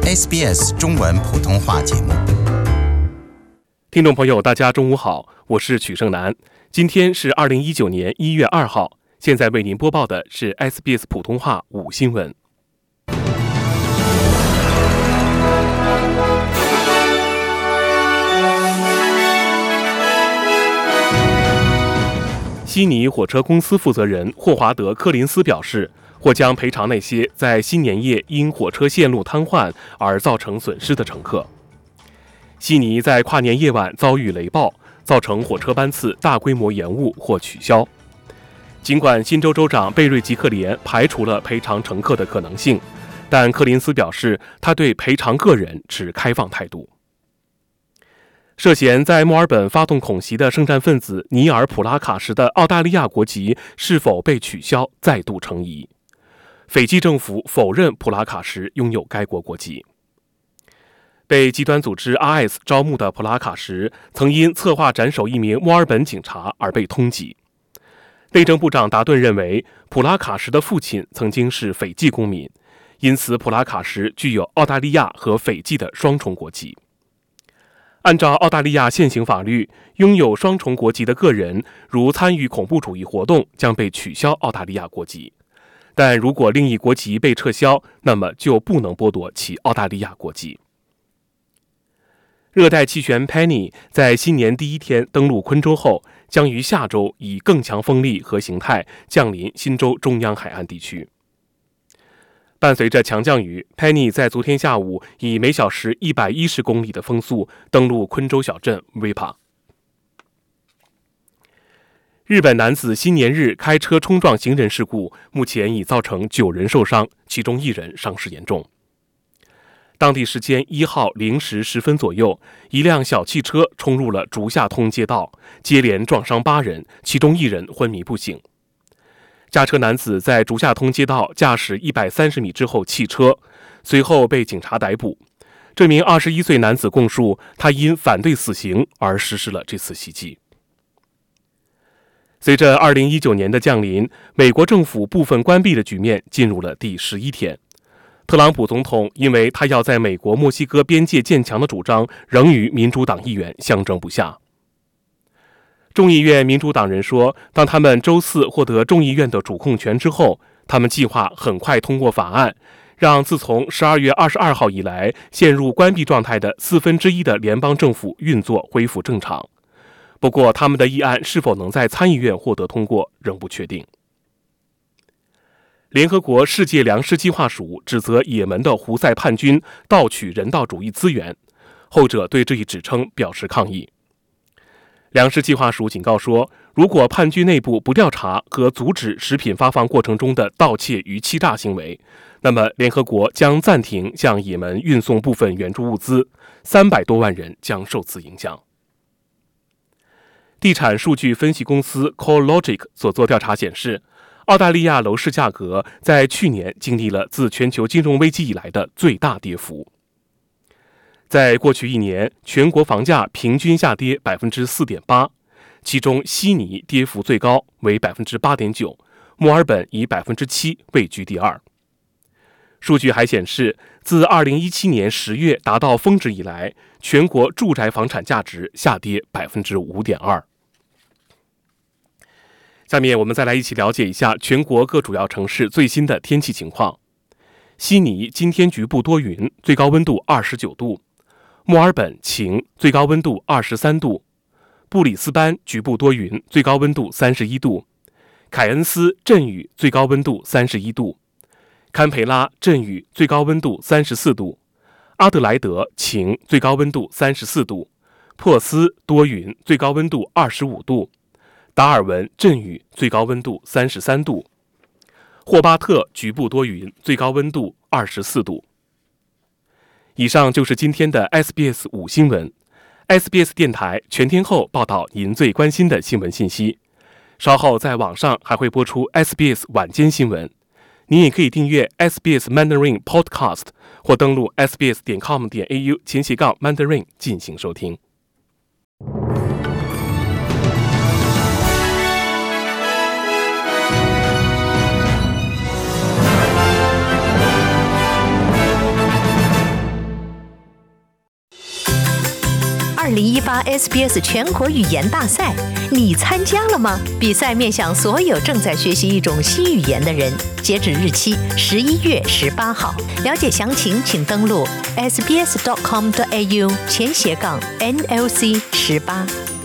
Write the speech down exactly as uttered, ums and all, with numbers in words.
S B S 中文普通话节目。 听众朋友，大家中午好，我是曲胜男。今天是二零一九年一月二号，现在为您播报的是 S B S 普通话午新闻。悉尼火车公司负责人霍华德·柯林斯表示，或将赔偿那些在新年夜因火车线路瘫痪而造成损失的乘客。悉尼在跨年夜晚遭遇雷暴，造成火车班次大规模延误或取消。尽管新州州长贝瑞吉克连排除了赔偿乘客的可能性，但柯林斯表示，他对赔偿个人持开放态度。涉嫌在墨尔本发动恐袭的圣战分子尼尔·普拉卡什的澳大利亚国籍是否被取消再度成疑。斐济政府否认普拉卡什拥有该国国籍。被极端组织 I S 招募的普拉卡什曾因策划斩首一名墨尔本警察而被通缉。内政部长达顿认为，普拉卡什的父亲曾经是斐济公民，因此普拉卡什具有澳大利亚和斐济的双重国籍。按照澳大利亚现行法律，拥有双重国籍的个人如参与恐怖主义活动，将被取消澳大利亚国籍。但如果另一国籍被撤销，那么就不能剥夺其澳大利亚国籍。热带气旋 Penny 在新年第一天登陆昆州后，将于下周以更强风力和形态降临新州中央海岸地区。伴随着强降雨， Penny 在昨天下午以每小时一百一十公里的风速登陆昆州小镇 Wipa。 日本男子新年日开车冲撞行人事故，目前已造成九人受伤，其中一人伤势严重。当地时间一号零时十分左右，一辆小汽车冲入了竹下通街道，接连撞伤八人，其中一人昏迷不醒。驾车男子在竹下通街道驾驶一百三十米之后弃车，随后被警察逮捕。这名二十一岁男子供述，他因反对死刑而实施了这次袭击。随着二零一九年的降临，美国政府部分关闭的局面进入了第十一天。特朗普总统因为他要在美国墨西哥边界建墙的主张，仍与民主党议员相争不下。众议院民主党人说，当他们周四获得众议院的主控权之后，他们计划很快通过法案，让自从十二月二十二号以来陷入关闭状态的四分之一的联邦政府运作恢复正常。不过，他们的议案是否能在参议院获得通过，仍不确定。联合国世界粮食计划署指责也门的胡塞叛军盗取人道主义资源，后者对这一指称表示抗议。粮食计划署警告说，如果叛军内部不调查和阻止食品发放过程中的盗窃与欺诈行为，那么联合国将暂停向也门运送部分援助物资，三百多万人将受此影响。地产数据分析公司 CoreLogic 所做调查显示，澳大利亚楼市价格在去年经历了自全球金融危机以来的最大跌幅。在过去一年，全国房价平均下跌 百分之四点八， 其中悉尼跌幅最高为 百分之八点九， 墨尔本以 百分之七 位居第二。数据还显示，自二零一七年十月达到峰值以来，全国住宅房产价值下跌 百分之五点二。下面我们再来一起了解一下全国各主要城市最新的天气情况。悉尼今天局部多云，最高温度二十九度；墨尔本晴，最高温度二十三度；布里斯班局部多云，最高温度三十一度；凯恩斯阵雨，最高温度三十一度；堪培拉阵雨，最高温度三十四度；阿德莱德晴，最高温度三十四度；珀斯多云，最高温度二十五度；达尔文阵雨，最高温度三十三度；霍巴特局部多云，最高温度二十四度。以上就是今天的 S B S 午新闻。S B S 电台全天候报道您最关心的新闻信息。稍后在网上还会播出 S B S 晚间新闻。您也可以订阅 S B S Mandarin Podcast 或登录 S B S 点 com 点 A U 前斜杠 Mandarin 进行收听。 二零一八 S B S 全国语言大赛，你参加了吗？比赛面向所有正在学习一种新语言的人，截止日期十一月十八号。了解详情，请登录 s b s dot com dot a u 前斜杠 N L C 十八。